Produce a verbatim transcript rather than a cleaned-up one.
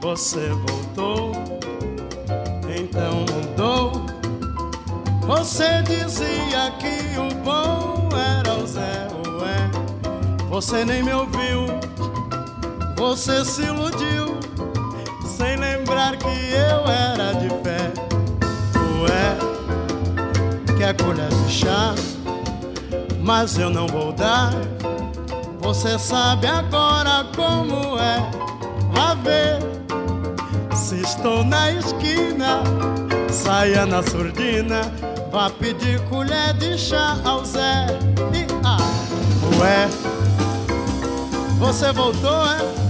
Você voltou, então mudou. Você dizia que o bom era o Zé, ué. Você nem me ouviu, você se iludiu, sem lembrar que eu era de fé. Ué, quer colher de chá, mas eu não vou dar. Você sabe agora como é. Vá ver se estou na esquina, saia na surdina, vá pedir colher de chá ao Zé. E ah, ué, você voltou, é?